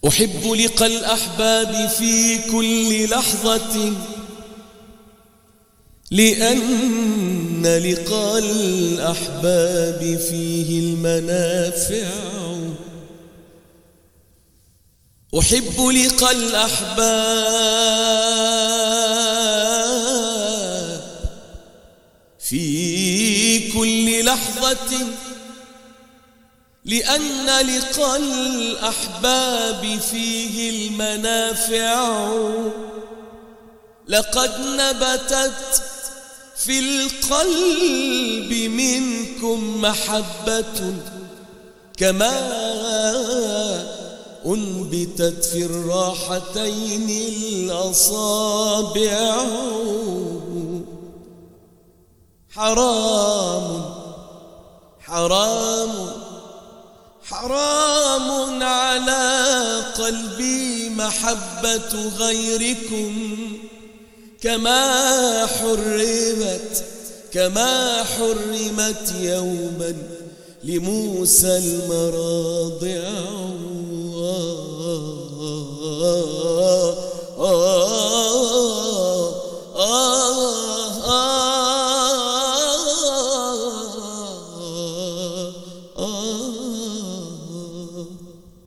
أحب لقاء الأحباب في كل لحظة، لأن لقاء الأحباب فيه المنافع. أحب لقاء الأحباب في كل لحظة، لأن لقاء الأحباب فيه المنافع. لقد نبتت في القلب منكم محبة، كما أنبتت في الراحتين الأصابع. حرام حرام حرام على قلبي محبة غيركم، كما حرمت يوما لموسى المراضع.